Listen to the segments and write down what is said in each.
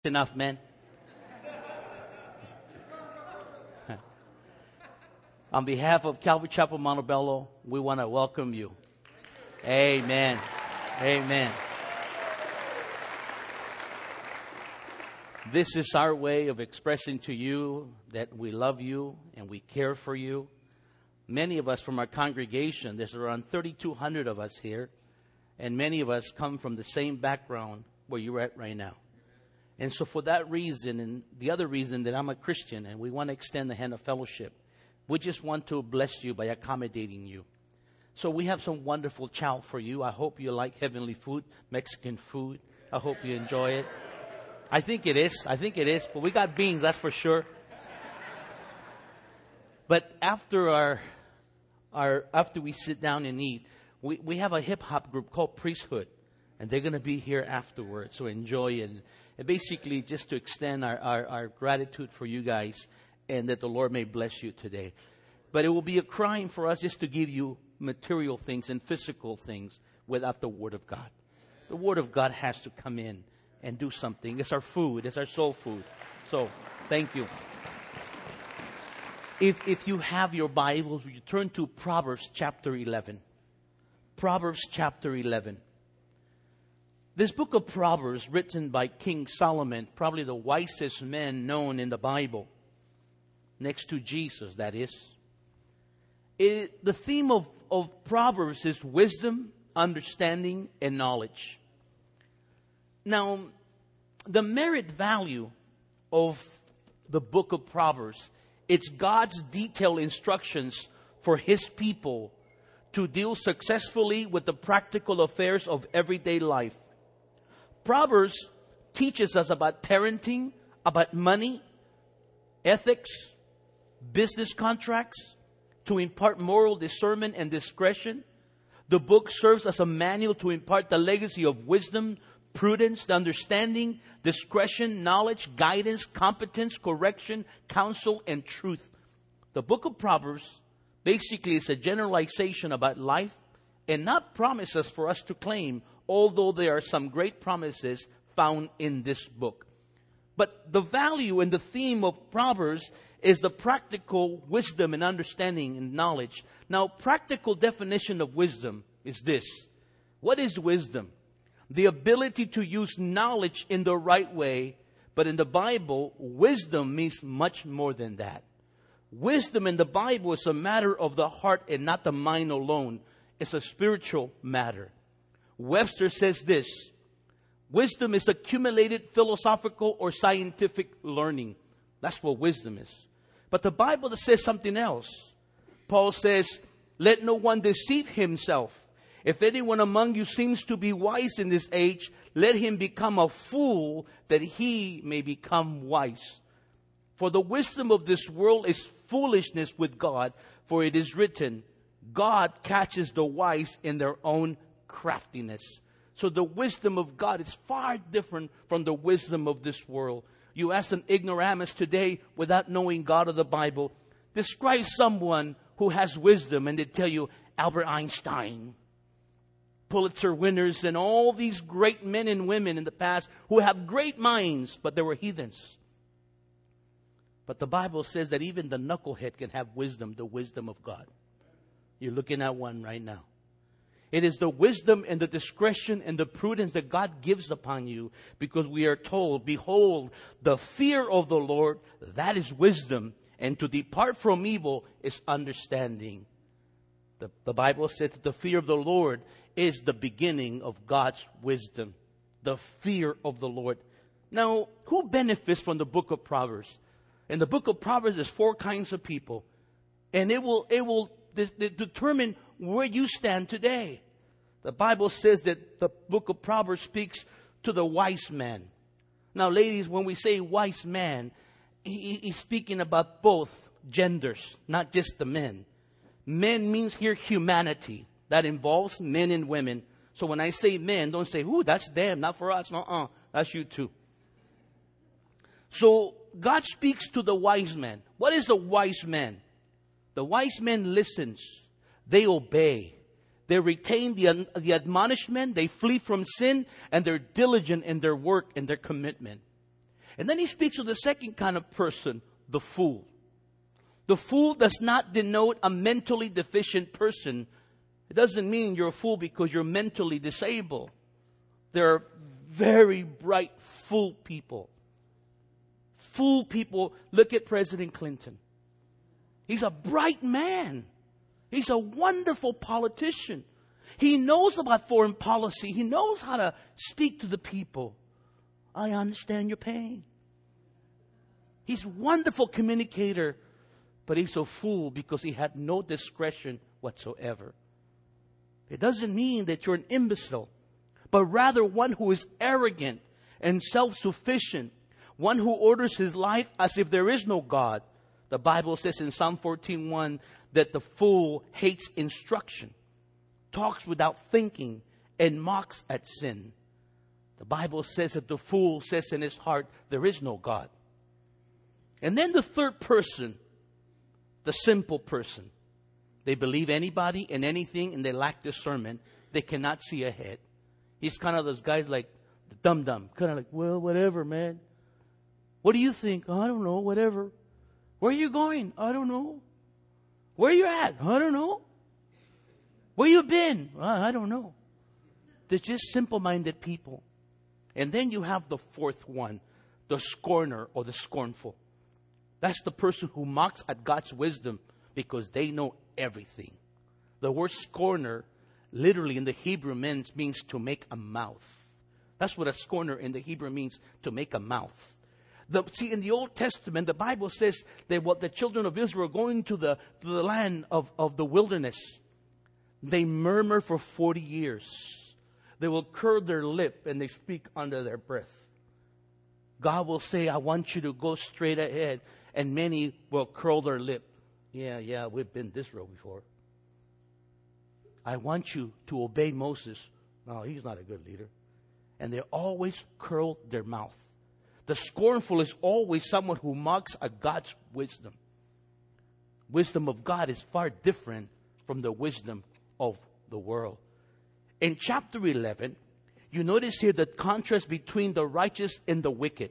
enough, man. On behalf of Calvary Chapel Montebello, we want to welcome you. Amen. Amen. This is our way of expressing to you that we love you and we care for you. Many of us from our congregation, there's around 3,200 of us here, and many of us come from the same background where you're at right now. And so for that reason, and the other reason that I'm a Christian and we want to extend the hand of fellowship, we just want to bless you by accommodating you. So we have some wonderful chow for you. I hope you like heavenly food, Mexican food. I hope you enjoy it. I think it is. But we got beans, that's for sure. But after after we sit down and eat, we have a hip hop group called Priesthood, and they're going to be here afterwards. So enjoy it. And basically, just to extend our gratitude for you guys, and that the Lord may bless you today. But it will be a crime for us just to give you material things and physical things without the Word of God. The Word of God has to come in and do something. It's our food. It's our soul food. So, thank you. If you have your Bibles, you turn to Proverbs chapter 11. Proverbs chapter 11. This book of Proverbs, written by King Solomon, probably the wisest man known in the Bible, next to Jesus, that is. The theme of Proverbs is wisdom, understanding, and knowledge. Now, the merit value of the book of Proverbs, it's God's detailed instructions for His people to deal successfully with the practical affairs of everyday life. Proverbs teaches us about parenting, about money, ethics, business contracts, to impart moral discernment and discretion. The book serves as a manual to impart the legacy of wisdom, prudence, understanding, discretion, knowledge, guidance, competence, correction, counsel, and truth. The book of Proverbs basically is a generalization about life and not promises for us to claim, although there are some great promises found in this book. But the value and the theme of Proverbs is the practical wisdom and understanding and knowledge. Now, practical definition of wisdom is this. What is wisdom? The ability to use knowledge in the right way. But in the Bible, wisdom means much more than that. Wisdom in the Bible is a matter of the heart and not the mind alone. It's a spiritual matter. Webster says this. Wisdom is accumulated philosophical or scientific learning. That's what wisdom is. But the Bible says something else. Paul says, let no one deceive himself. If anyone among you seems to be wise in this age, let him become a fool that he may become wise. For the wisdom of this world is foolishness with God. For it is written, God catches the wise in their own craftiness. So the wisdom of God is far different from the wisdom of this world. You ask an ignoramus today without knowing God or the Bible, describe someone who has wisdom, and they tell you Albert Einstein, Pulitzer winners, and all these great men and women in the past who have great minds, but they were heathens. But the Bible says that even the knucklehead can have wisdom, the wisdom of God. You're looking at one right now. It is the wisdom and the discretion and the prudence that God gives upon you, because we are told, behold, the fear of the Lord, that is wisdom, and to depart from evil is understanding. The Bible says that the fear of the Lord is the beginning of God's wisdom. The fear of the Lord. Now, who benefits from the book of Proverbs? In the book of Proverbs, there's 4 kinds of people. And it will determine where you stand today. The Bible says that the book of Proverbs speaks to the wise man. Now, ladies, when we say wise man, he's speaking about both genders, not just the men. Men means here humanity. That involves men and women. So when I say men, don't say, ooh, that's them, not for us. That's you too. So God speaks to the wise man. What is a wise man? The wise man listens. They obey. They retain the admonishment. They flee from sin. And they're diligent in their work and their commitment. And then he speaks of the second kind of person, the fool. The fool does not denote a mentally deficient person. It doesn't mean you're a fool because you're mentally disabled. There are very bright fool people. Fool people. Look at President Clinton. He's a bright man. He's a wonderful politician. He knows about foreign policy. He knows how to speak to the people. I understand your pain. He's a wonderful communicator, but he's a fool because he had no discretion whatsoever. It doesn't mean that you're an imbecile, but rather one who is arrogant and self-sufficient, one who orders his life as if there is no God. The Bible says in Psalm 14:1 that the fool hates instruction, talks without thinking, and mocks at sin. The Bible says that the fool says in his heart, there is no God. And then the third person, the simple person. They believe anybody and anything, and they lack discernment. They cannot see ahead. He's kind of those guys like the dum-dum. Kind of like, well, whatever, man. What do you think? Oh, I don't know, whatever. Where are you going? I don't know. Where you at? I don't know. Where you been? I don't know. They're just simple-minded people. And then you have the fourth one, the scorner or the scornful. That's the person who mocks at God's wisdom because they know everything. The word scorner literally in the Hebrew means to make a mouth. That's what a scorner in the Hebrew means, to make a mouth. See, in the Old Testament, the Bible says that what the children of Israel going to the land of the wilderness, they murmur for 40 years. They will curl their lip and they speak under their breath. God will say, I want you to go straight ahead. And many will curl their lip. Yeah, we've been this road before. I want you to obey Moses. No, he's not a good leader. And they always curl their mouth. The scornful is always someone who mocks at God's wisdom. Wisdom of God is far different from the wisdom of the world. In chapter 11, you notice here the contrast between the righteous and the wicked.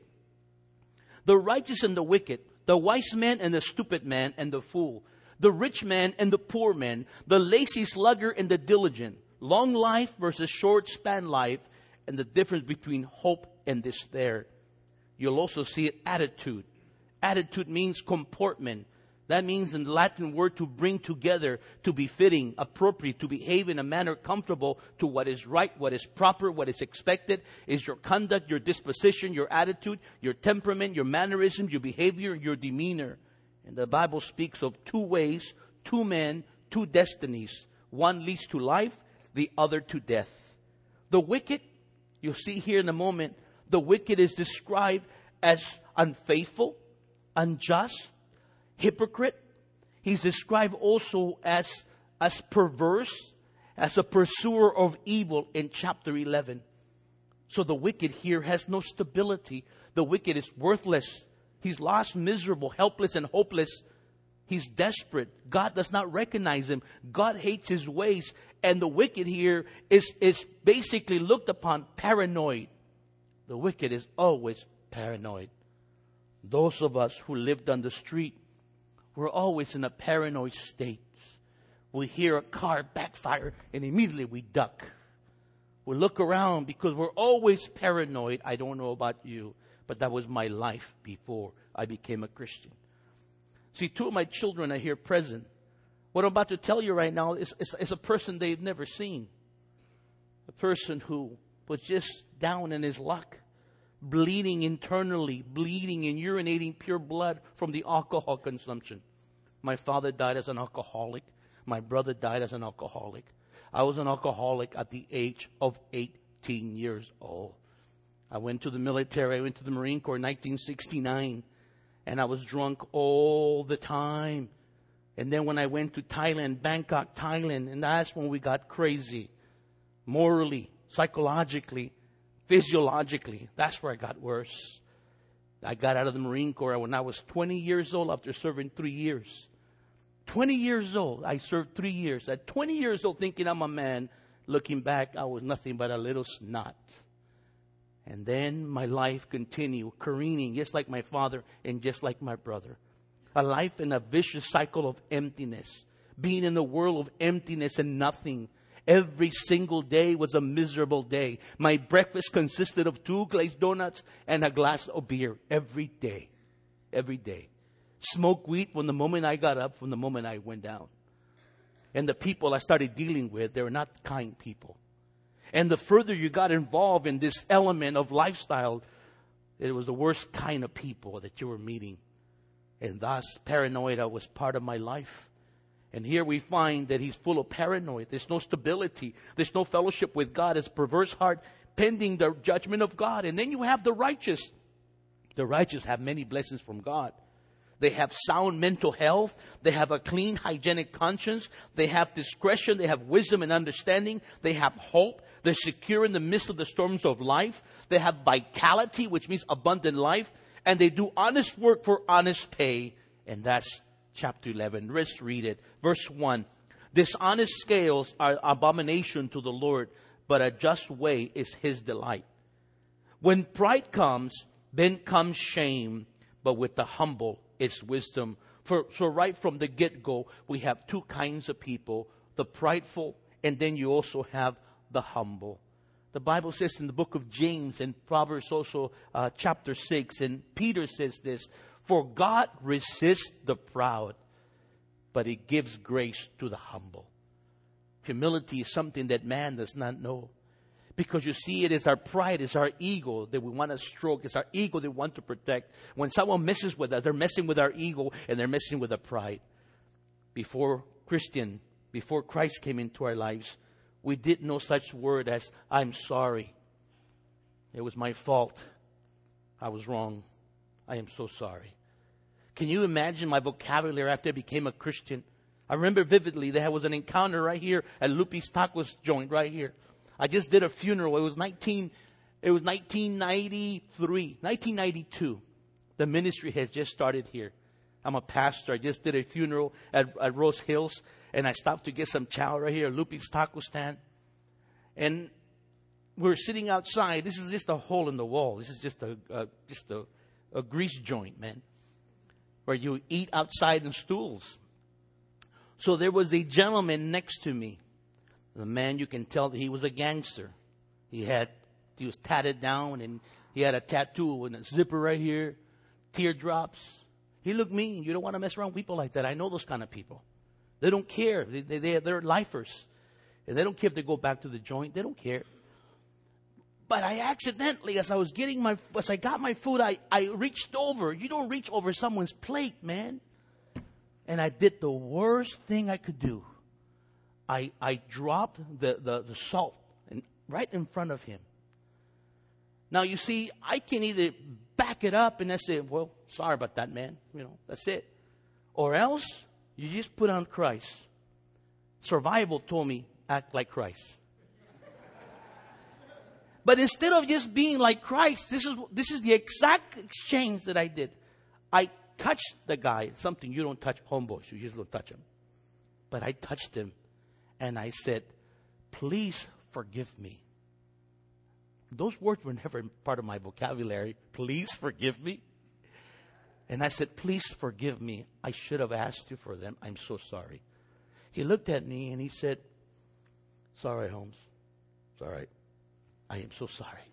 The righteous and the wicked, the wise man and the stupid man and the fool, the rich man and the poor man, the lazy sluggard and the diligent, long life versus short span life, and the difference between hope and despair. You'll also see it, attitude. Attitude means comportment. That means in the Latin word to bring together, to be fitting, appropriate, to behave in a manner comfortable to what is right, what is proper, what is expected, is your conduct, your disposition, your attitude, your temperament, your mannerisms, your behavior, your demeanor. And the Bible speaks of two ways, two men, two destinies. One leads to life, the other to death. The wicked, you'll see here in a moment, the wicked is described as unfaithful, unjust, hypocrite. He's described also as perverse, as a pursuer of evil in chapter 11. So the wicked here has no stability. The wicked is worthless. He's lost, miserable, helpless, and hopeless. He's desperate. God does not recognize him. God hates his ways. And the wicked here is basically looked upon paranoid. The wicked is always paranoid. Those of us who lived on the street, we're always in a paranoid state. We hear a car backfire and immediately we duck. We look around because we're always paranoid. I don't know about you, but that was my life before I became a Christian. See, two of my children are here present. What I'm about to tell you right now is a person they've never seen. A person who was just down in his luck, bleeding internally, bleeding and urinating pure blood from the alcohol consumption. My father died as an alcoholic. My brother died as an alcoholic. I was an alcoholic at the age of 18 years old. I went to the military. I went to the Marine Corps in 1969. And I was drunk all the time. And then when I went to Thailand, Bangkok, Thailand, and that's when we got crazy. Morally, psychologically, physiologically. That's where I got worse. I got out of the Marine Corps when I was 20 years old after serving 3 years. 20 years old, I served 3 years. At 20 years old, thinking I'm a man, looking back, I was nothing but a little snot. And then my life continued careening just like my father and just like my brother. A life in a vicious cycle of emptiness. Being in a world of emptiness and nothing. Every single day was a miserable day. My breakfast consisted of 2 glazed donuts and a glass of beer every day. Every day. Smoke weed from the moment I got up, from the moment I went down. And the people I started dealing with, they were not kind people. And the further you got involved in this element of lifestyle, it was the worst kind of people that you were meeting. And thus, paranoia was part of my life. And here we find that he's full of paranoia. There's no stability. There's no fellowship with God. It's a perverse heart pending the judgment of God. And then you have the righteous. The righteous have many blessings from God. They have sound mental health. They have a clean, hygienic conscience. They have discretion. They have wisdom and understanding. They have hope. They're secure in the midst of the storms of life. They have vitality, which means abundant life. And they do honest work for honest pay. And that's chapter 11. Let's read it. Verse 1. Dishonest scales are abomination to the Lord, but a just way is his delight. When pride comes, then comes shame, but with the humble is wisdom. So right from the get-go, we have 2 kinds of people, the prideful, and then you also have the humble. The Bible says in the book of James and Proverbs also chapter 6, and Peter says this, for God resists the proud, but he gives grace to the humble. Humility is something that man does not know. Because you see, it is our pride, it's our ego that we want to stroke. It's our ego that we want to protect. When someone messes with us, they're messing with our ego and they're messing with our pride. Before Christ came into our lives, we did no such word as, I'm sorry. It was my fault. I was wrong. I am so sorry. Can you imagine my vocabulary after I became a Christian? I remember vividly there was an encounter right here at Lupi's Tacos joint right here. I just did a funeral. It was 1992. The ministry has just started here. I'm a pastor. I just did a funeral at Rose Hills, and I stopped to get some chow right here at Lupi's Taco stand. And we're sitting outside. This is just a hole in the wall. This is just a grease joint, man, where you eat outside in stools. So there was a gentleman next to me. The man, you can tell that he was a gangster. He was tatted down, and he had a tattoo and a zipper right here, teardrops. He looked mean. You don't want to mess around with people like that. I know those kind of people. They don't care. They're lifers. And they don't care if they go back to the joint. They don't care. But I accidentally, as I got my food, I reached over. You don't reach over someone's plate, man. And I did the worst thing I could do. I dropped the salt right in front of him. Now, you see, I can either back it up and I say, well, sorry about that, man. That's it. Or else, you just put on Christ. Survival told me, act like Christ. But instead of just being like Christ, this is the exact exchange that I did. I touched the guy, something you don't touch homeboys. You just don't touch him. But I touched him. And I said, please forgive me. Those words were never part of my vocabulary. Please forgive me. And I said, please forgive me. I should have asked you for them. I'm so sorry. He looked at me and he said, it's all right, Holmes. It's all right. I am so sorry.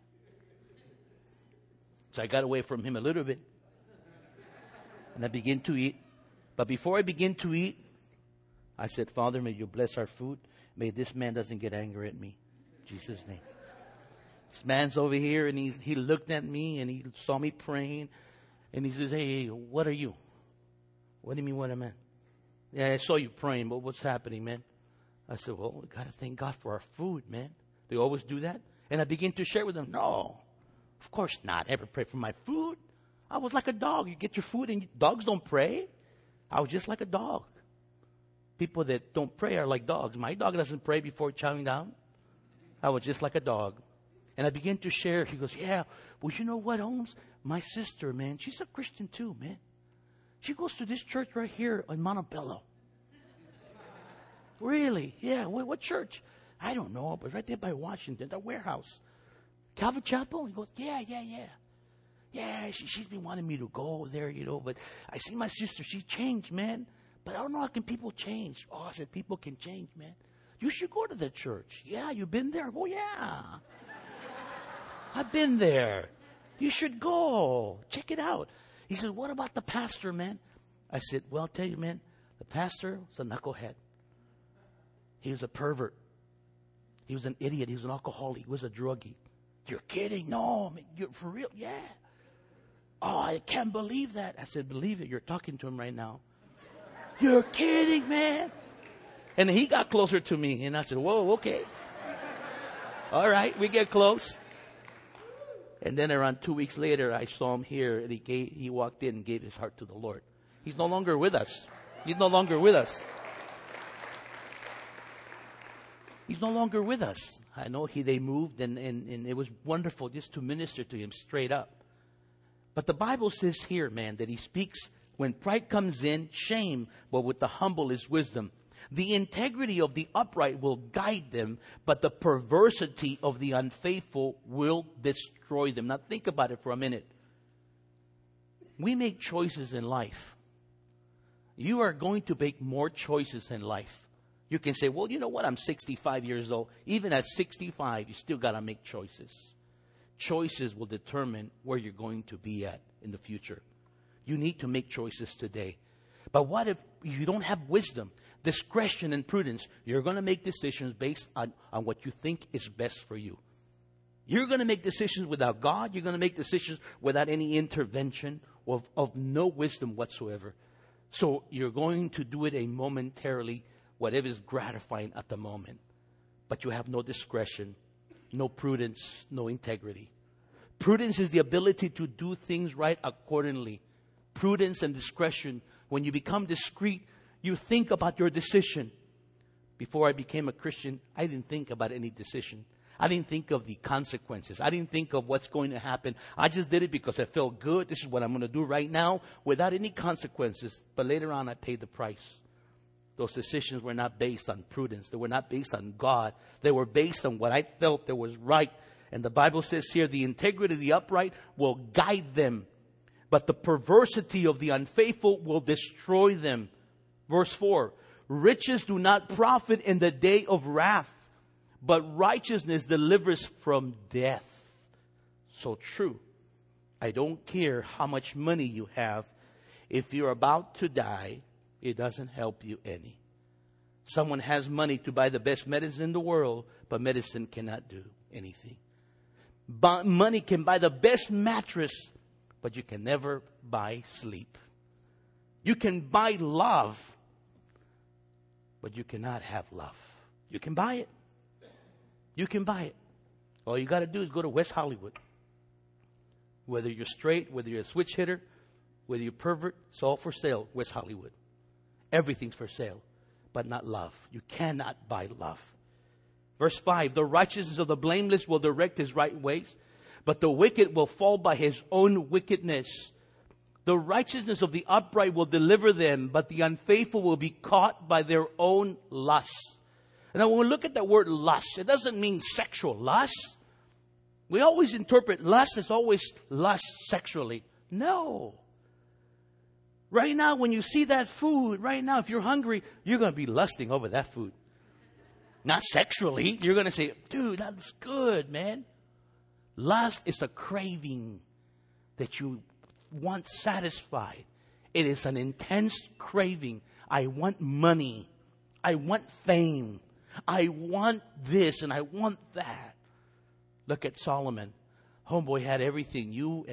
So I got away from him a little bit. And I began to eat. But before I began to eat, I said, Father, may you bless our food. May this man doesn't get angry at me. In Jesus' name. This man's over here, and he looked at me, and he saw me praying. And he says, hey, what are you? What do you mean, what am I? Yeah, I saw you praying, but what's happening, man? I said, well, we got to thank God for our food, man. They always do that. And I began to share with them, no, of course not. I ever pray for my food. I was like a dog. You get your food, and dogs don't pray. I was just like a dog. People that don't pray are like dogs. My dog doesn't pray before chowing down. I was just like a dog. And I began to share. He goes, yeah, well, you know what, Holmes? My sister, man, she's a Christian too, man. She goes to this church right here in Montebello. Really? Yeah, what church? I don't know, but right there by Washington, the warehouse. Calvary Chapel? He goes, yeah. Yeah, she's been wanting me to go there, but I see my sister. She changed, man. But I don't know how can people change. Oh, I said, people can change, man. You should go to the church. Yeah, you been there? Oh, yeah. I've been there. You should go. Check it out. He said, what about the pastor, man? I said, well, I'll tell you, man, the pastor was a knucklehead. He was a pervert. He was an idiot. He was an alcoholic. He was a druggie. You're kidding? No, man, you're for real? Yeah. Oh, I can't believe that. I said, believe it. You're talking to him right now. You're kidding, man. And he got closer to me. And I said, whoa, okay. All right, we get close. And then around 2 weeks later, I saw him here. And he walked in and gave his heart to the Lord. He's no longer with us. He's no longer with us. He's no longer with us. I know they moved and it was wonderful just to minister to him straight up. But the Bible says here, man, that he speaks when pride comes in, shame, but with the humble is wisdom. The integrity of the upright will guide them, but the perversity of the unfaithful will destroy them. Now think about it for a minute. We make choices in life. You are going to make more choices in life. You can say, well, you know what? I'm 65 years old. Even at 65, you still got to make choices. Choices will determine where you're going to be at in the future. You need to make choices today. But what if you don't have wisdom, discretion, and prudence? You're going to make decisions based on what you think is best for you. You're going to make decisions without God. You're going to make decisions without any intervention of no wisdom whatsoever. So you're going to do it momentarily, whatever is gratifying at the moment. But you have no discretion, no prudence, no integrity. Prudence is the ability to do things right accordingly. Prudence and discretion. When you become discreet, you think about your decision. Before I became a Christian, I didn't think about any decision. I didn't think of the consequences. I didn't think of what's going to happen. I just did it because I felt good. This is what I'm going to do right now without any consequences. But later on, I paid the price. Those decisions were not based on prudence. They were not based on God. They were based on what I felt that was right. And the Bible says here, the integrity of the upright will guide them, but the perversity of the unfaithful will destroy them. Verse 4, riches do not profit in the day of wrath, but righteousness delivers from death. So true. I don't care how much money you have. If you're about to die, it doesn't help you any. Someone has money to buy the best medicine in the world, but medicine cannot do anything. Money can buy the best mattress, but you can never buy sleep. You can buy love, but you cannot have love. You can buy it. You can buy it. All you got to do is go to West Hollywood. Whether you're straight, whether you're a switch hitter, whether you're pervert, it's all for sale, West Hollywood. Everything's for sale, but not love. You cannot buy love. Verse 5, the righteousness of the blameless will direct his right ways, but the wicked will fall by his own wickedness. The righteousness of the upright will deliver them, but the unfaithful will be caught by their own lusts. Now, when we look at that word lust, it doesn't mean sexual lust. We always interpret lust as always lust sexually. No. Right now, when you see that food, right now, if you're hungry, you're going to be lusting over that food. Not sexually. You're going to say, dude, that's good, man. Lust is a craving that you want satisfied. It is an intense craving. I want money. I want fame. I want this and I want that. Look at Solomon. Homeboy had everything. You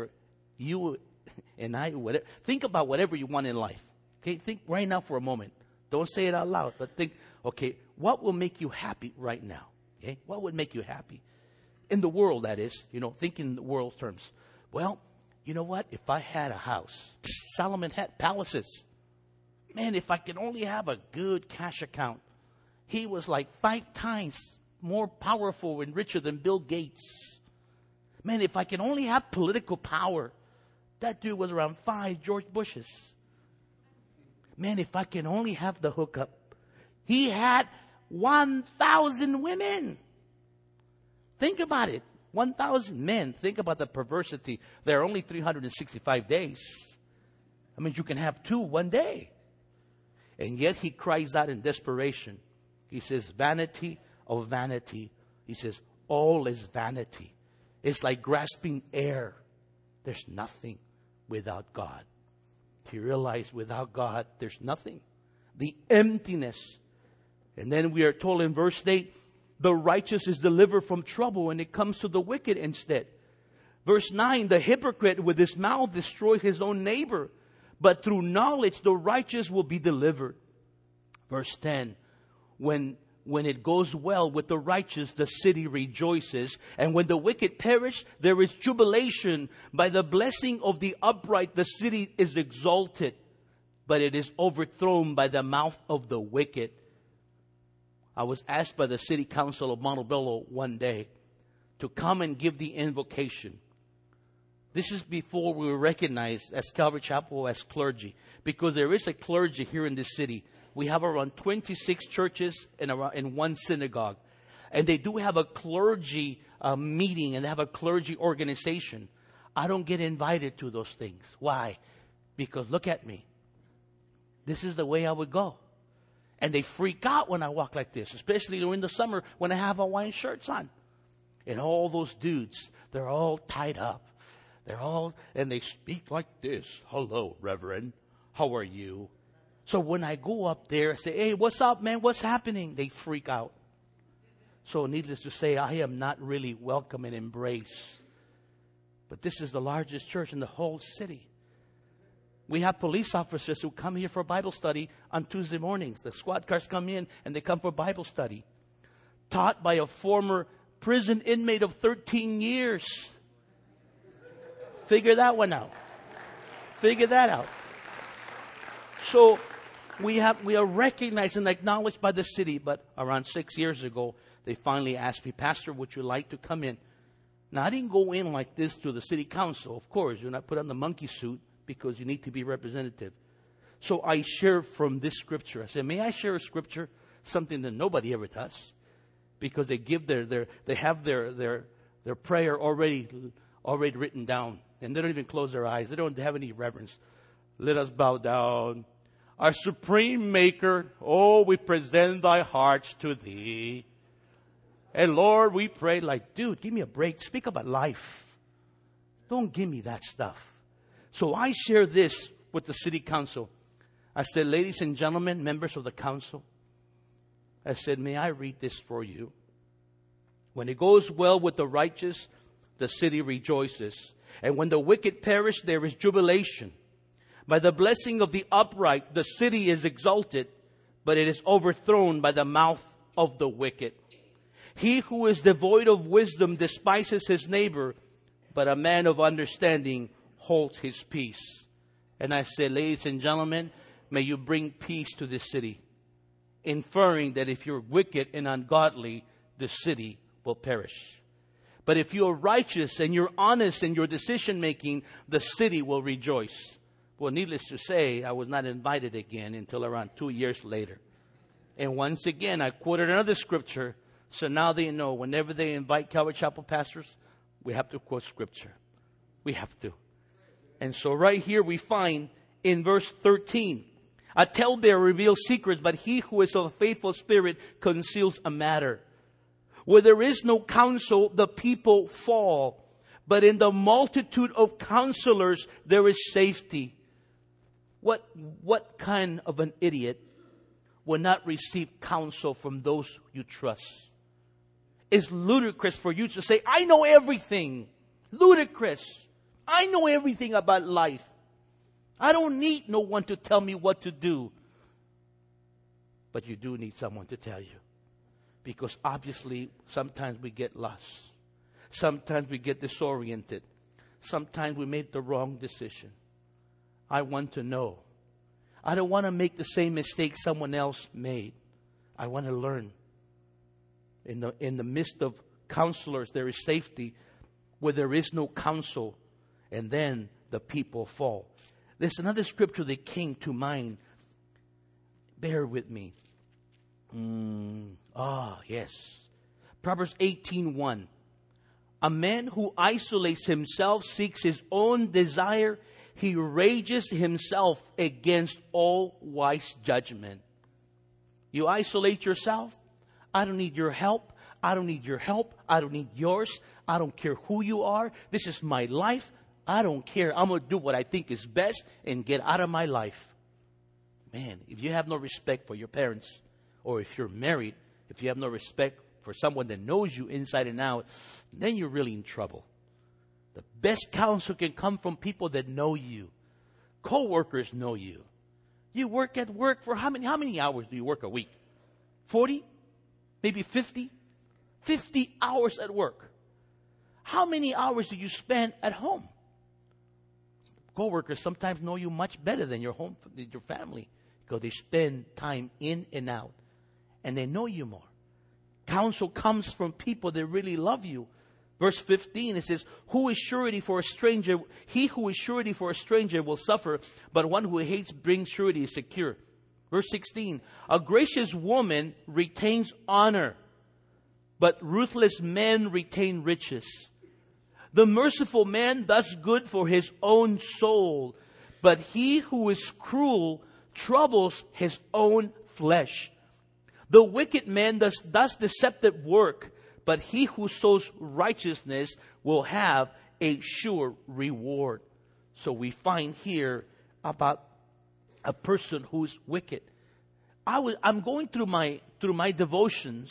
and I, whatever. Think about whatever you want in life. Okay, think right now for a moment. Don't say it out loud, but think, okay, what will make you happy right now? Okay, what would make you happy? In the world, that is, think in the world terms. Well, you know what? If I had a house, Solomon had palaces. Man, if I could only have a good cash account. He was like 5 times more powerful and richer than Bill Gates. Man, if I could only have political power. That dude was around 5 George Bushes. Man, if I can only have the hookup. He had 1,000 women. Think about it. 1,000 men. Think about the perversity. There are only 365 days. I mean, you can have 2 one day. And yet he cries out in desperation. He says, vanity of vanity. He says, all is vanity. It's like grasping air. There's nothing without God. He realized without God, there's nothing. The emptiness. And then we are told in verse 8, the righteous is delivered from trouble, and it comes to the wicked instead. Verse 9, the hypocrite with his mouth destroys his own neighbor, but through knowledge the righteous will be delivered. Verse 10, when it goes well with the righteous, the city rejoices. And when the wicked perish, there is jubilation. By the blessing of the upright, the city is exalted, but it is overthrown by the mouth of the wicked. I was asked by the city council of Montebello one day to come and give the invocation. This is before we were recognized as Calvary Chapel as clergy, because there is a clergy here in this city. We have around 26 churches and one synagogue. And they do have a clergy meeting, and they have a clergy organization. I don't get invited to those things. Why? Because look at me. This is the way I would go. And they freak out when I walk like this, especially during the summer when I have Hawaiian shirts on. And all those dudes, they're all tied up. And they speak like this. Hello, Reverend. How are you? So when I go up there, I say, hey, what's up, man? What's happening? They freak out. So needless to say, I am not really welcome and embraced. But this is the largest church in the whole city. We have police officers who come here for Bible study on Tuesday mornings. The squad cars come in and they come for Bible study. Taught by a former prison inmate of 13 years. Figure that one out. Figure that out. So we are recognized and acknowledged by the city. But around 6 years ago, they finally asked me, Pastor, would you like to come in? Now, I didn't go in like this to the city council. Of course, you're not put on the monkey suit, because you need to be representative. So I share from this scripture. I said, may I share a scripture? Something that nobody ever does. Because they give they have their prayer already written down. And they don't even close their eyes. They don't have any reverence. Let us bow down. Our supreme maker, oh, we present thy hearts to thee. And Lord, we pray like, dude, give me a break. Speak about life. Don't give me that stuff. So I share this with the city council. I said, ladies and gentlemen, members of the council, I said, may I read this for you? When it goes well with the righteous, the city rejoices. And when the wicked perish, there is jubilation. By the blessing of the upright, the city is exalted, but it is overthrown by the mouth of the wicked. He who is devoid of wisdom despises his neighbor, but a man of understanding holds his peace. And I said, ladies and gentlemen, may you bring peace to this city, inferring that if you're wicked and ungodly, the city will perish. But if you're righteous and you're honest in your decision making, the city will rejoice. Well, needless to say, I was not invited again until around 2 years later. And once again, I quoted another scripture. So now they know whenever they invite Calvary Chapel pastors, we have to quote scripture. We have to. And so right here we find in verse 13, a talebearer reveals secrets, but he who is of a faithful spirit conceals a matter. Where there is no counsel, the people fall. But in the multitude of counselors, there is safety. What kind of an idiot will not receive counsel from those you trust? It's ludicrous for you to say, I know everything. Ludicrous. I know everything about life. I don't need no one to tell me what to do. But you do need someone to tell you. Because obviously, sometimes we get lost. Sometimes we get disoriented. Sometimes we make the wrong decision. I want to know. I don't want to make the same mistake someone else made. I want to learn. In the midst of counselors, there is safety. Where there is no counsel, and then the people fall. There's another scripture that came to mind. Bear with me. Yes. Proverbs 18:1. A man who isolates himself, seeks his own desire, he rages himself against all wise judgment. You isolate yourself. I don't need your help. I don't need your help. I don't need yours. I don't care who you are. This is my life. I don't care. I'm going to do what I think is best and get out of my life. Man, if you have no respect for your parents, or if you're married, if you have no respect for someone that knows you inside and out, then you're really in trouble. The best counsel can come from people that know you. Co-workers know you. You work at work for how many hours do you work a week? 40? Maybe 50? 50 hours at work. How many hours do you spend at home? Co-workers sometimes know you much better than your family, because they spend time in and out, and they know you more. Counsel comes from people that really love you. Verse 15, it says, "Who is surety for a stranger? He who is surety for a stranger will suffer, but one who hates brings surety is secure." Verse 16, "A gracious woman retains honor, but ruthless men retain riches. The merciful man does good for his own soul, but he who is cruel troubles his own flesh. The wicked man does deceptive work, but he who sows righteousness will have a sure reward." So we find here about a person who's wicked. I'm going through my devotions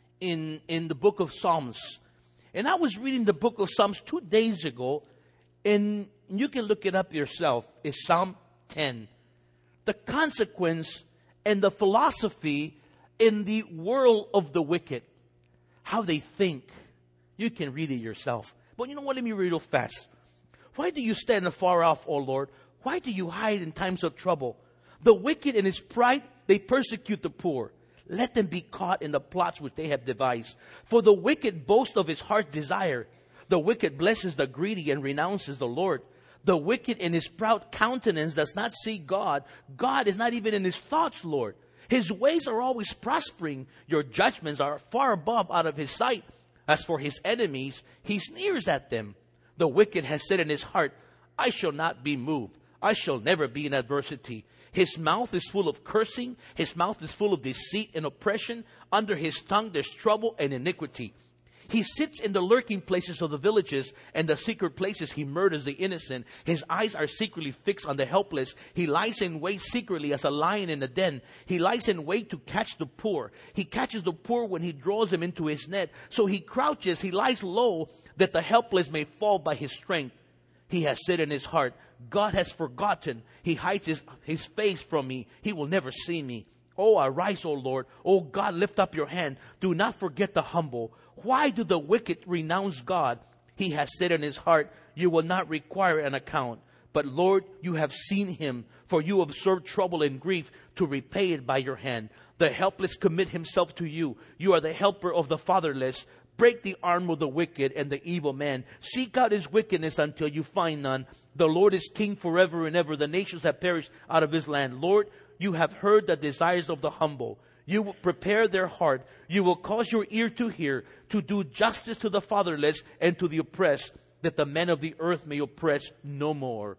in the book of Psalms. And I was reading the book of Psalms 2 days ago, and you can look it up yourself. It's Psalm 10. The consequence and the philosophy in the world of the wicked. How they think. You can read it yourself. But you know what? Let me read it real fast. "Why do you stand afar off, O Lord? Why do you hide in times of trouble? The wicked in his pride, they persecute the poor. Let them be caught in the plots which they have devised. For the wicked boasts of his heart's desire. The wicked blesses the greedy and renounces the Lord. The wicked in his proud countenance does not see God. God is not even in his thoughts, Lord. His ways are always prospering. Your judgments are far above out of his sight. As for his enemies, he sneers at them. The wicked has said in his heart, I shall not be moved. I shall never be in adversity. His mouth is full of cursing. His mouth is full of deceit and oppression. Under his tongue there's trouble and iniquity. He sits in the lurking places of the villages, and the secret places he murders the innocent. His eyes are secretly fixed on the helpless. He lies in wait secretly as a lion in a den. He lies in wait to catch the poor. He catches the poor when he draws them into his net. So he crouches, he lies low, that the helpless may fall by his strength. He has said in his heart, God has forgotten. He hides his face from me. He will never see me. Oh, arise, O Lord. Oh, God, lift up your hand. Do not forget the humble. Why do the wicked renounce God? He has said in his heart, you will not require an account. But Lord, you have seen him, for you observe trouble and grief to repay it by your hand. The helpless commit himself to you. You are the helper of the fatherless. Break the arm of the wicked and the evil man. Seek out his wickedness until you find none. The Lord is king forever and ever. The nations have perished out of his land. Lord, you have heard the desires of the humble. You will prepare their heart. You will cause your ear to hear, to do justice to the fatherless and to the oppressed, that the men of the earth may oppress no more.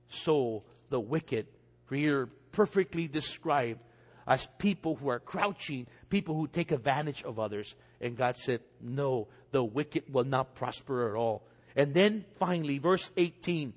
So the wicked, here perfectly described as people who are crouching, people who take advantage of others. And God said, no, the wicked will not prosper at all. And then finally, verse 18.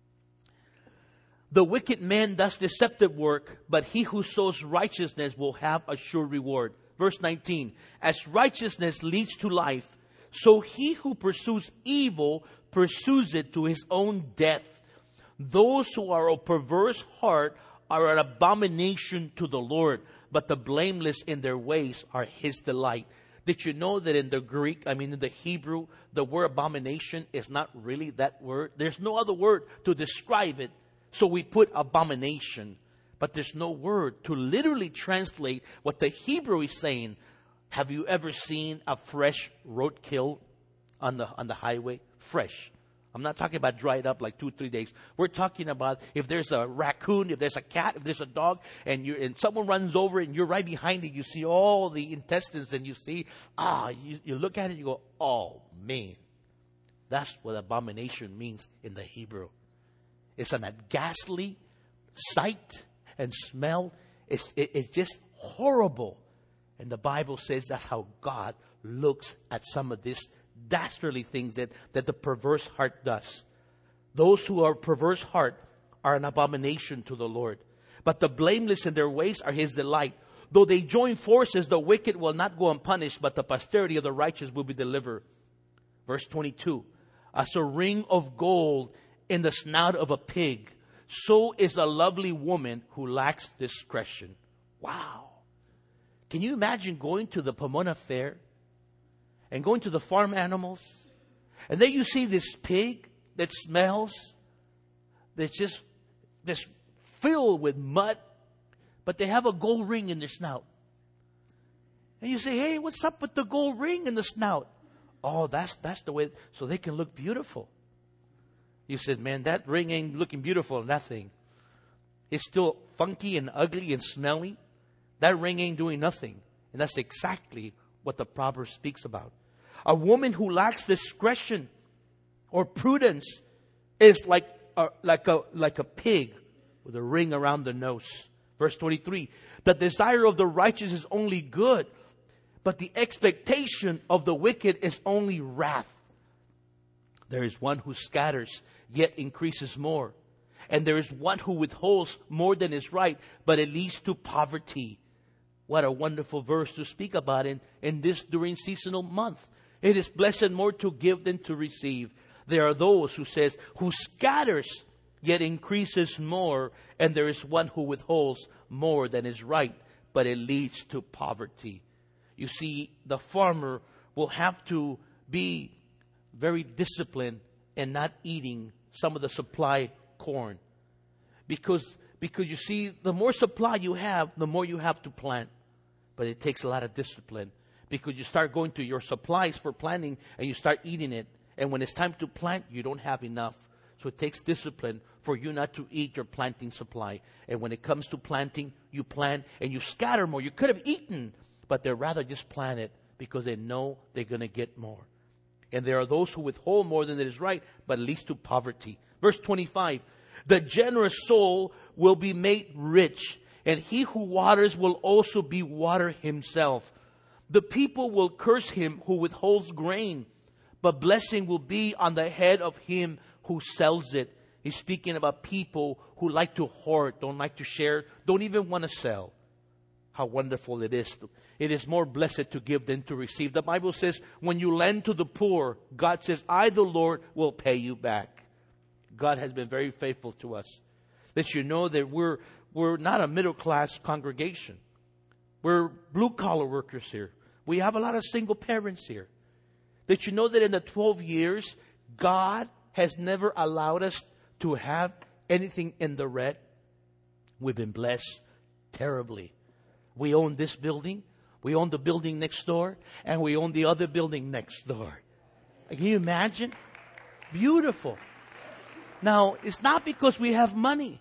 The wicked man does deceptive work, but he who sows righteousness will have a sure reward. Verse 19. As righteousness leads to life, so he who pursues evil pursues it to his own death. Those who are of perverse heart are an abomination to the Lord, but the blameless in their ways are his delight. Did you know that in the Greek, in the Hebrew, the word abomination is not really that word? There's no other word to describe it. So we put abomination, but there's no word to literally translate what the Hebrew is saying. Have you ever seen a fresh roadkill on the highway? Fresh. I'm not talking about dried up like 2-3 days. We're talking about if there's a raccoon, if there's a cat, if there's a dog, and someone runs over and you're right behind it. You see all the intestines, and you see, you look at it, you go, oh man, That's what abomination means in the Hebrew. It's an ghastly sight and smell. It's just horrible. And the Bible says that's how God looks at some of these dastardly things that the perverse heart does. Those who are perverse heart are an abomination to the Lord. But the blameless in their ways are His delight. Though they join forces, the wicked will not go unpunished, but the posterity of the righteous will be delivered. Verse 22. As a ring of gold in the snout of a pig, so is a lovely woman who lacks discretion. Wow. Can you imagine going to the Pomona Fair and going to the farm animals? And then you see this pig that smells, that's just filled with mud, but they have a gold ring in their snout. And you say, hey, what's up with the gold ring in the snout? Oh, that's the way, so they can look beautiful. You said, man, that ring ain't looking beautiful, nothing. It's still funky and ugly and smelly. That ring ain't doing nothing. And that's exactly what the proverb speaks about. A woman who lacks discretion or prudence is like a pig with a ring around the nose. Verse 23, the desire of the righteous is only good, but the expectation of the wicked is only wrath. There is one who scatters, yet increases more. And there is one who withholds more than is right, but it leads to poverty. What a wonderful verse to speak about in this during seasonal month. It is blessed more to give than to receive. There are those who scatters, yet increases more. And there is one who withholds more than is right, but it leads to poverty. You see, the farmer will have to be very disciplined in not eating some of the supply corn. Because you see, the more supply you have, the more you have to plant. But it takes a lot of discipline. Because you start going to your supplies for planting and you start eating it. And when it's time to plant, you don't have enough. So it takes discipline for you not to eat your planting supply. And when it comes to planting, you plant and you scatter more. You could have eaten, but they'd rather just plant it because they know they're going to get more. And there are those who withhold more than it is right, but it leads to poverty. Verse 25, the generous soul will be made rich, and he who waters will also be watered himself. The people will curse him who withholds grain, but blessing will be on the head of him who sells it. He's speaking about people who like to hoard, don't like to share, don't even want to sell. How wonderful it is. It is more blessed to give than to receive. The Bible says, when you lend to the poor, God says, I, the Lord, will pay you back. God has been very faithful to us. That you know that we're not a middle-class congregation. We're blue-collar workers here. We have a lot of single parents here. That you know that in the 12 years, God has never allowed us to have anything in the red. We've been blessed terribly. We own this building. We own the building next door. And we own the other building next door. Can you imagine? Beautiful. Now, it's not because we have money.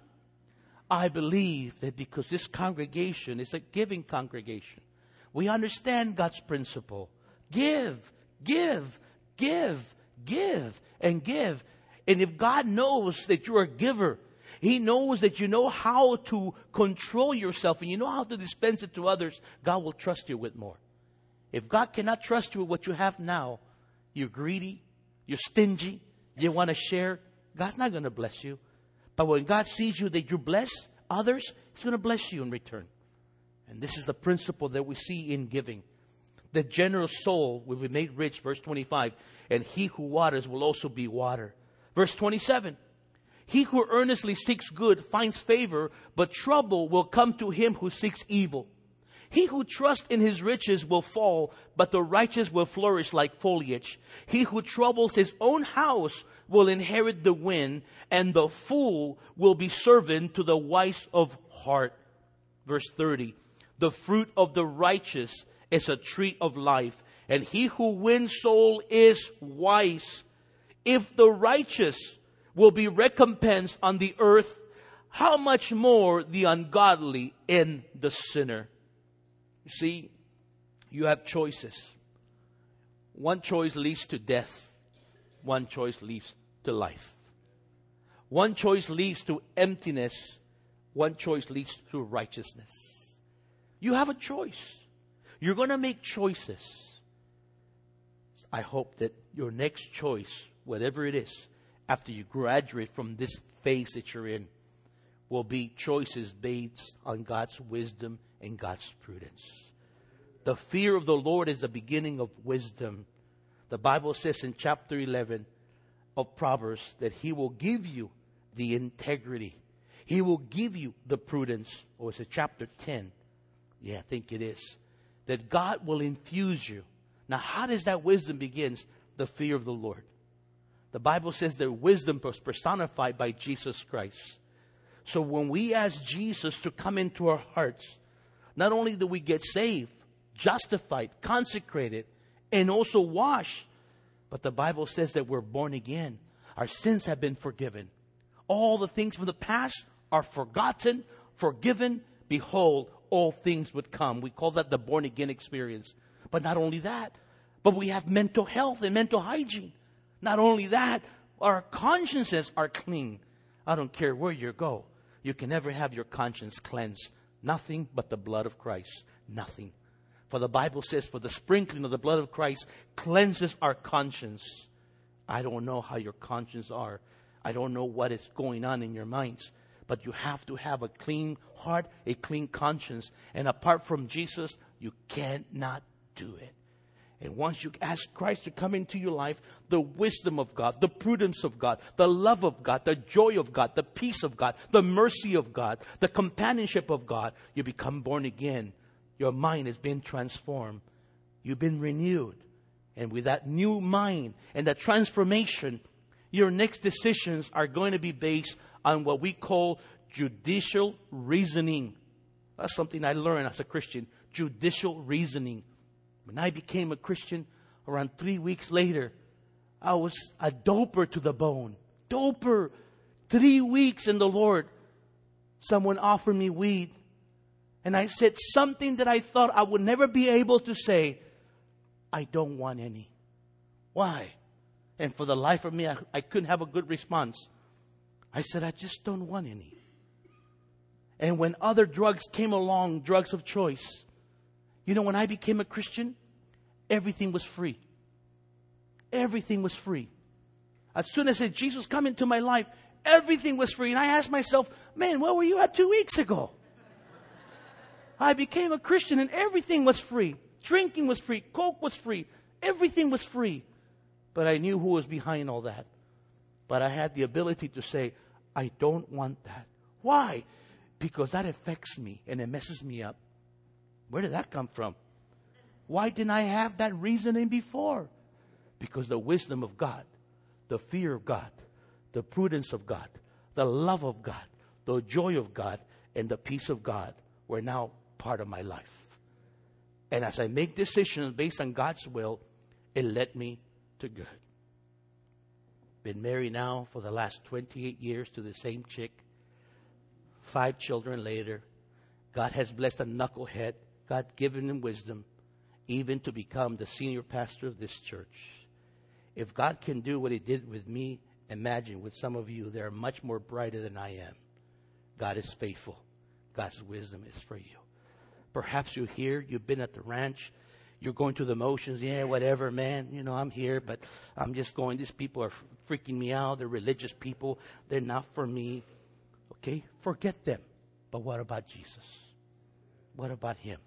I believe that because this congregation is a giving congregation. We understand God's principle. Give, give, give, give, and give. And if God knows that you're a giver, He knows that you know how to control yourself and you know how to dispense it to others, God will trust you with more. If God cannot trust you with what you have now, you're greedy, you're stingy, you want to share, God's not going to bless you. But when God sees you that you bless others, He's going to bless you in return. And this is the principle that we see in giving. The generous soul will be made rich, verse 25, and he who waters will also be watered. Verse 27, he who earnestly seeks good finds favor, but trouble will come to him who seeks evil. He who trusts in his riches will fall, but the righteous will flourish like foliage. He who troubles his own house will inherit the wind, and the fool will be servant to the wise of heart. Verse 30, the fruit of the righteous is a tree of life, and he who wins soul is wise. If the righteous will be recompensed on the earth, how much more the ungodly and the sinner? You see, you have choices. One choice leads to death. one choice leads to life. One choice leads to emptiness. One choice leads to righteousness. You have a choice. You're going to make choices. I hope that your next choice, whatever it is, after you graduate from this phase that you're in, will be choices based on God's wisdom and God's prudence. The fear of the Lord is the beginning of wisdom. The Bible says in chapter 11 of Proverbs that He will give you the integrity. He will give you the prudence. Or is it chapter 10? Yeah, I think it is. That God will infuse you. Now, how does that wisdom begins? The fear of the Lord. The Bible says that wisdom was personified by Jesus Christ. So when we ask Jesus to come into our hearts, not only do we get saved, justified, consecrated, and also washed, but the Bible says that we're born again. Our sins have been forgiven. All the things from the past are forgotten, forgiven. Behold, all things would come. We call that the born again experience. But not only that, but we have mental health and mental hygiene. Not only that, our consciences are clean. I don't care where you go. You can never have your conscience cleansed. Nothing but the blood of Christ. Nothing. For the Bible says, for the sprinkling of the blood of Christ cleanses our conscience. I don't know how your conscience are. I don't know what is going on in your minds. But you have to have a clean heart, a clean conscience. And apart from Jesus, you cannot do it. And once you ask Christ to come into your life, the wisdom of God, the prudence of God, the love of God, the joy of God, the peace of God, the mercy of God, the companionship of God, you become born again. Your mind has been transformed. You've been renewed. And with that new mind and that transformation, your next decisions are going to be based on what we call judicial reasoning. That's something I learned as a Christian. Judicial reasoning. When I became a Christian, around 3 weeks later, I was a doper to the bone. Doper. 3 weeks in the Lord. Someone offered me weed. And I said something that I thought I would never be able to say. I don't want any. Why? And for the life of me, I couldn't have a good response. I said, I just don't want any. And when other drugs came along, drugs of choice, you know, when I became a Christian, everything was free. Everything was free. As soon as I said, Jesus, come into my life, everything was free. And I asked myself, man, where were you at 2 weeks ago? I became a Christian and everything was free. Drinking was free. Coke was free. Everything was free. But I knew who was behind all that. But I had the ability to say, I don't want that. Why? Because that affects me and it messes me up. Where did that come from? Why didn't I have that reasoning before? Because the wisdom of God, the fear of God, the prudence of God, the love of God, the joy of God, and the peace of God were now part of my life. And as I make decisions based on God's will, it led me to good. Been married now for the last 28 years to the same chick. 5 children later. God has blessed a knucklehead. God given him wisdom even to become the senior pastor of this church. If God can do what He did with me, imagine with some of you, they're much more brighter than I am. God is faithful. God's wisdom is for you. Perhaps you're here, you've been at the ranch, you're going through the motions. Yeah, whatever, man. You know, I'm here, but I'm just going. These people are freaking me out. They're religious people. They're not for me. Okay, forget them. But what about Jesus? What about Him?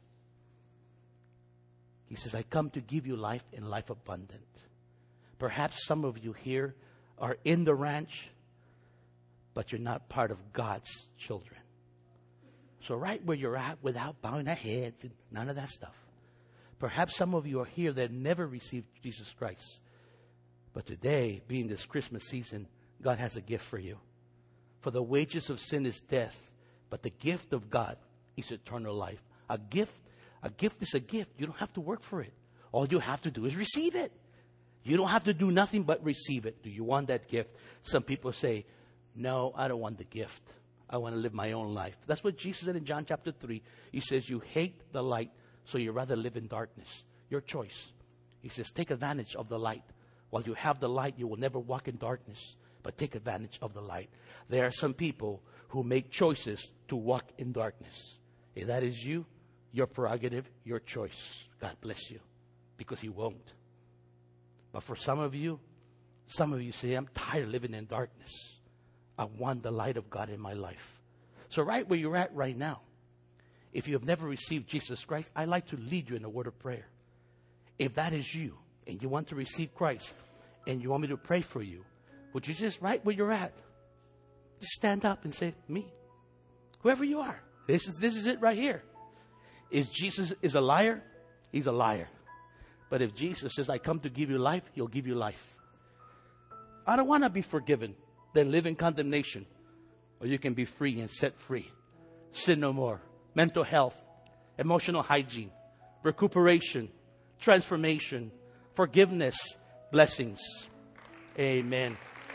He says, I come to give you life and life abundant. Perhaps some of you here are in the ranch, but you're not part of God's children. So right where you're at, without bowing our heads and none of that stuff. Perhaps some of you are here that never received Jesus Christ. But today, being this Christmas season, God has a gift for you. For the wages of sin is death, but the gift of God is eternal life. A gift is a gift. You don't have to work for it. All you have to do is receive it. You don't have to do nothing but receive it. Do you want that gift? Some people say, no, I don't want the gift. I want to live my own life. That's what Jesus said in John chapter 3. He says, you hate the light, so you rather live in darkness. Your choice. He says, take advantage of the light While you have the light, you will never walk in darkness, but take advantage of the light. There are some people who make choices to walk in darkness. If that is you, your prerogative, your choice. God bless you, because He won't. But for some of you say, I'm tired of living in darkness. I want the light of God in my life. So right where you're at right now, if you have never received Jesus Christ, I'd like to lead you in a word of prayer. If that is you, and you want to receive Christ, and you want me to pray for you, would you just, right where you're at, just stand up and say, me. Whoever you are. This is it right here. If Jesus is a liar, He's a liar. But if Jesus says, I come to give you life, He'll give you life. I don't want to be forgiven, then live in condemnation. Or you can be free and set free. Sin no more. Mental health, emotional hygiene, recuperation, transformation, forgiveness, blessings. Amen.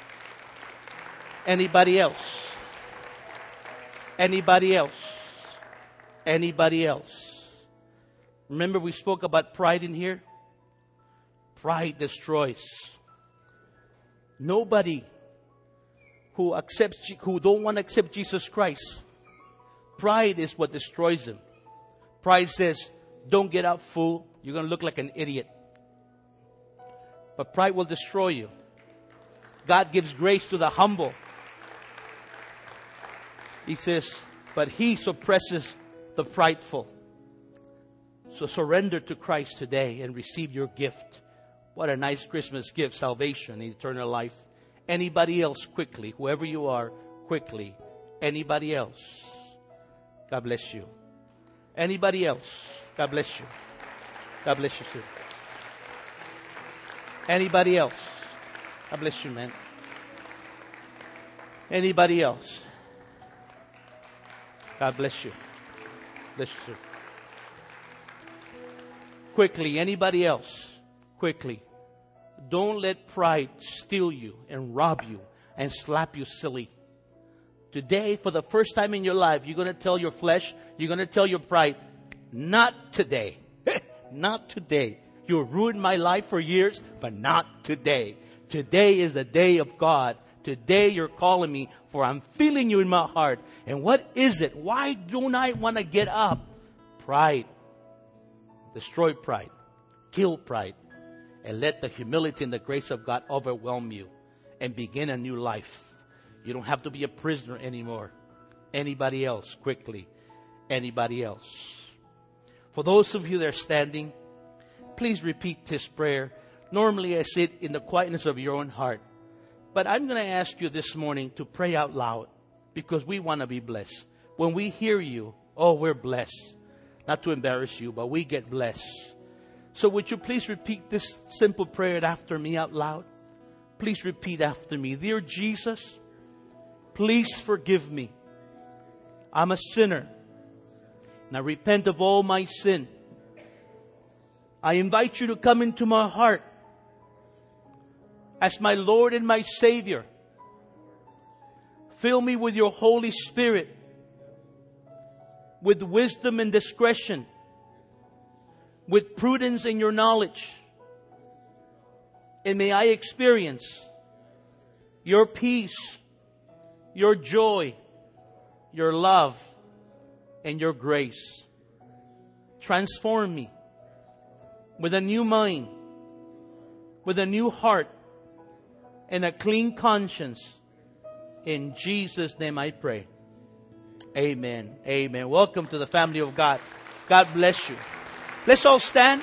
Anybody else? Anybody else? Anybody else? Remember we spoke about pride in here? Pride destroys. Nobody who don't want to accept Jesus Christ, pride is what destroys them. Pride says, don't get out, fool. You're going to look like an idiot. But pride will destroy you. God gives grace to the humble. He says, but He suppresses the prideful. So surrender to Christ today and receive your gift. What a nice Christmas gift, salvation, eternal life. Anybody else, quickly, whoever you are, quickly. Anybody else? God bless you. Anybody else? God bless you. God bless you, sir. Anybody else? God bless you, man. Anybody else? God bless you. Bless you, sir. Quickly, anybody else? Quickly. Don't let pride steal you and rob you and slap you silly. Today, for the first time in your life, you're going to tell your flesh, you're going to tell your pride, not today. Not today. You ruined my life for years, but not today. Today is the day of God. Today you're calling me, for I'm feeling you in my heart. And what is it? Why don't I want to get up? Pride. Destroy pride. Kill pride. And let the humility and the grace of God overwhelm you and begin a new life. You don't have to be a prisoner anymore. Anybody else? Quickly. Anybody else? For those of you that are standing, please repeat this prayer. Normally I say it in the quietness of your own heart. But I'm going to ask you this morning to pray out loud, because we want to be blessed. When we hear you, we're blessed. Not to embarrass you, but we get blessed. So would you please repeat this simple prayer after me out loud? Please repeat after me. Dear Jesus, please forgive me. I'm a sinner. And I repent of all my sin. I invite you to come into my heart as my Lord and my Savior. Fill me with your Holy Spirit, with wisdom and discretion, with prudence and your knowledge. And may I experience your peace, your joy, your love, and your grace. Transform me with a new mind, with a new heart, and a clean conscience. In Jesus' name I pray. Amen. Amen. Welcome to the family of God. God bless you. Let's all stand.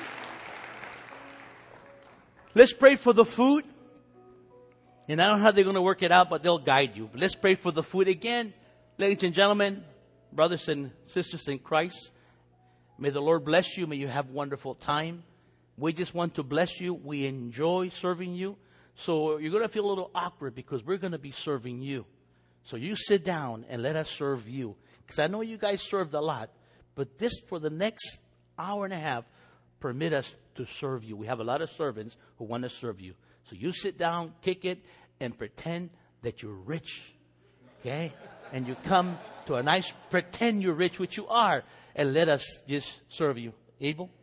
Let's pray for the food. And I don't know how they're going to work it out, but they'll guide you. But let's pray for the food again. Ladies and gentlemen, brothers and sisters in Christ, may the Lord bless you. May you have a wonderful time. We just want to bless you. We enjoy serving you. So you're going to feel a little awkward because we're going to be serving you. So you sit down and let us serve you. Because I know you guys served a lot. But this, for the next hour and a half, permit us to serve you. We have a lot of servants who want to serve you. So you sit down, kick it, and pretend that you're rich. Okay? And you come to a nice, pretend you're rich, which you are. And let us just serve you. Abel?